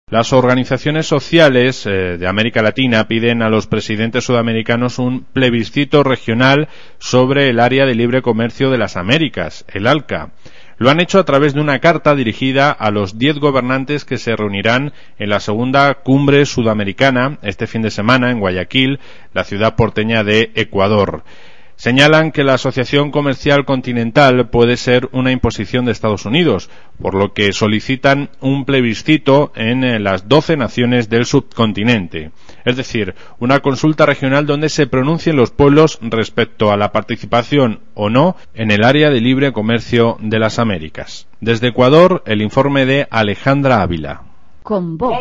Las organizaciones sociales de América Latina piden a los presidentes sudamericanos un plebiscito regional sobre el Área de Libre Comercio de las Américas, el ALCA. Lo han hecho a través de una carta dirigida a los 10 gobernantes que se reunirán en la segunda cumbre sudamericana este fin de semana en Guayaquil, la ciudad porteña de Ecuador. Señalan que la Asociación Comercial Continental puede ser una imposición de Estados Unidos, por lo que solicitan un plebiscito en las 12 naciones del subcontinente. Es decir, una consulta regional donde se pronuncien los pueblos respecto a la participación o no en el área de libre comercio de las Américas. Desde Ecuador, el informe de Alejandra Ávila. Con voz.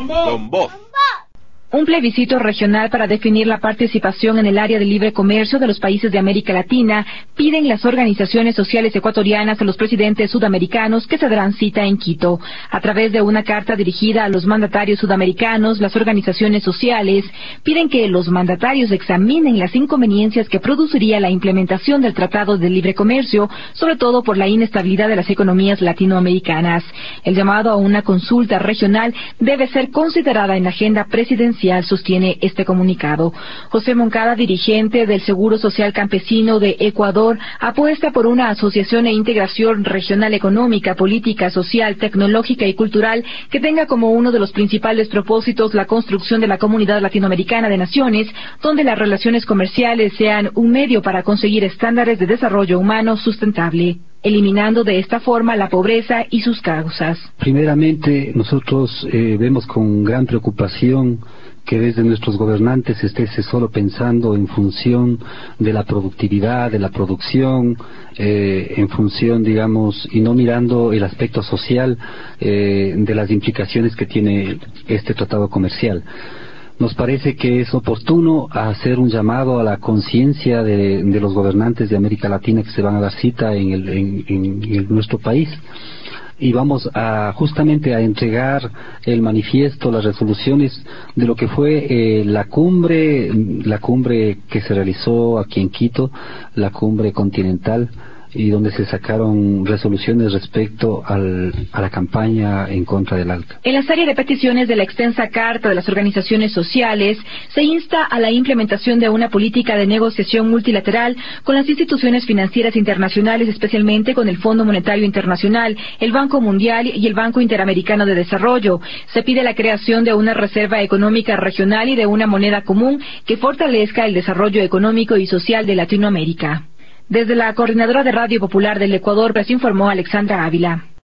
Un plebiscito regional para definir la participación en el área de libre comercio de los países de América Latina piden las organizaciones sociales ecuatorianas a los presidentes sudamericanos que se darán cita en Quito. A través de una carta dirigida a los mandatarios sudamericanos, las organizaciones sociales piden que los mandatarios examinen las inconveniencias que produciría la implementación del Tratado de Libre Comercio, sobre todo por la inestabilidad de las economías latinoamericanas. El llamado a una consulta regional debe ser considerada en la agenda presidencial, sostiene este comunicado. José Moncada, dirigente del Seguro Social Campesino de Ecuador, apuesta por una asociación e integración regional económica, política, social, tecnológica y cultural que tenga como uno de los principales propósitos la construcción de la Comunidad Latinoamericana de Naciones, donde las relaciones comerciales sean un medio para conseguir estándares de desarrollo humano sustentable, eliminando de esta forma la pobreza y sus causas. Primeramente, nosotros vemos con gran preocupación que desde nuestros gobernantes esté solo pensando en función de la productividad, de la producción, en función, digamos, y no mirando el aspecto social de las implicaciones que tiene este tratado comercial. Nos parece que es oportuno hacer un llamado a la conciencia de los gobernantes de América Latina que se van a dar cita en nuestro país. Y vamos justamente a entregar el manifiesto, las resoluciones de lo que fue la cumbre que se realizó aquí en Quito, la cumbre continental, y donde se sacaron resoluciones respecto a la campaña en contra del ALCA. En la serie de peticiones de la extensa carta de las organizaciones sociales, se insta a la implementación de una política de negociación multilateral con las instituciones financieras internacionales, especialmente con el Fondo Monetario Internacional, el Banco Mundial y el Banco Interamericano de Desarrollo. Se pide la creación de una reserva económica regional y de una moneda común que fortalezca el desarrollo económico y social de Latinoamérica. Desde la Coordinadora de Radio Popular del Ecuador, les informó Alexandra Ávila.